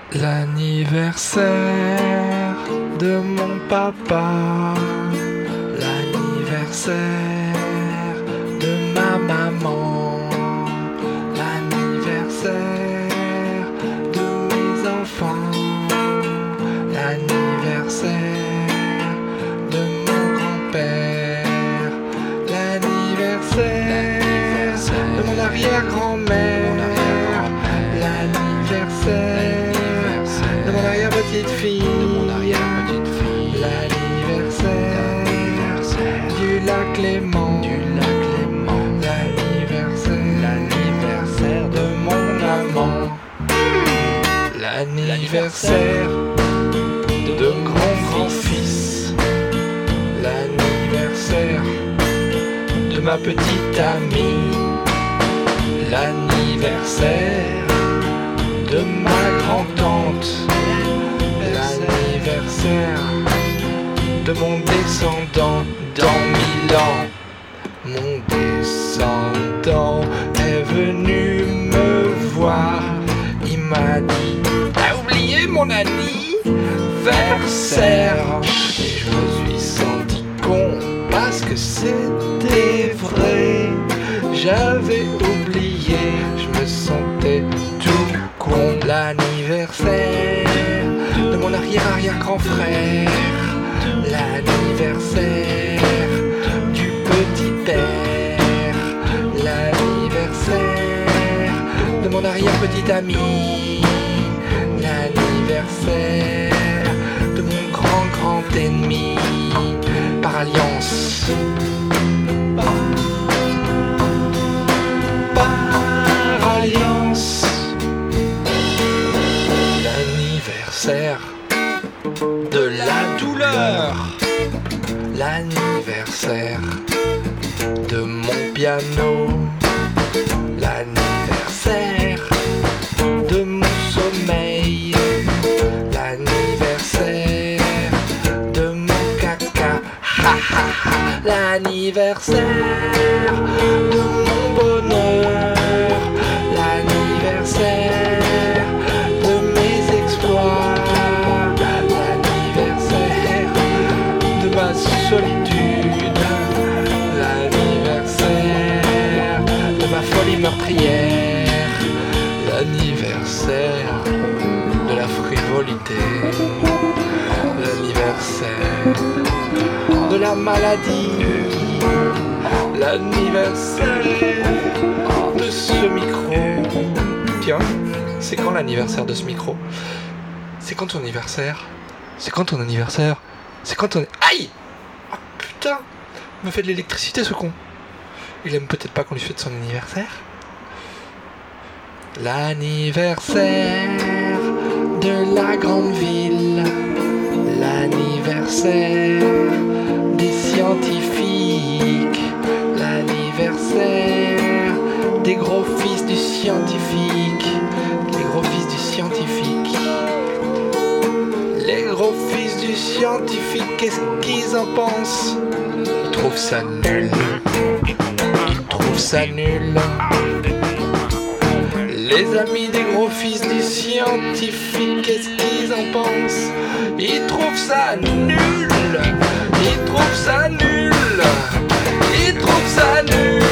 L'anniversaire de mon papa, l'anniversaire de ma maman, l'anniversaire de mes enfants, l'anniversaire de mon grand-père, l'anniversaire de mon arrière-grand-mère, l'anniversaire de mon arrière-petite-fille, l'anniversaire du lac Léman, l'anniversaire de mon amant, l'anniversaire de mon grand-fils, l'anniversaire de ma petite amie, l'anniversaire de ma grand-tante, l'anniversaire de mon descendant dans 1000 ans. Mon descendant est venu me voir, il m'a dit: t'as oublié mon anniversaire? Et je me suis senti con parce que c'était vrai, j'avais oublié, je me sentais tout con. L'anniversaire de mon arrière-arrière-grand frère, l'anniversaire du petit père, l'anniversaire de mon arrière-petit ami, l'anniversaire de mon grand ennemi par alliance. Par alliance. L'anniversaire de la douleur, l'anniversaire de mon piano, l'anniversaire de mon sommeil, l'anniversaire de mon caca, ha ha ha, l'anniversaire de mon bonheur, l'anniversaire de mes exploits, l'anniversaire de ma solitude, l'anniversaire de ma folie meurtrière, l'anniversaire de la frivolité, l'anniversaire de la maladie, l'anniversaire de ce micro. Tiens, c'est quand l'anniversaire de ce micro? C'est quand ton anniversaire? C'est quand ton anniversaire? C'est quand ton... Aïe! Oh putain! Il me fait de l'électricité ce con. Il aime peut-être pas qu'on lui fête son anniversaire. L'anniversaire de la grande ville, l'anniversaire des scientifiques, l'anniversaire des gros fils du scientifique, les gros fils du scientifique. Les gros fils du scientifique, qu'est-ce qu'ils en pensent? Ils trouvent ça nul. Ils trouvent ça nul. Les amis des gros fils du scientifique, qu'est-ce qu'ils en pensent? Ils trouvent ça nul. Ils trouvent ça nul. Ils trouvent ça nul.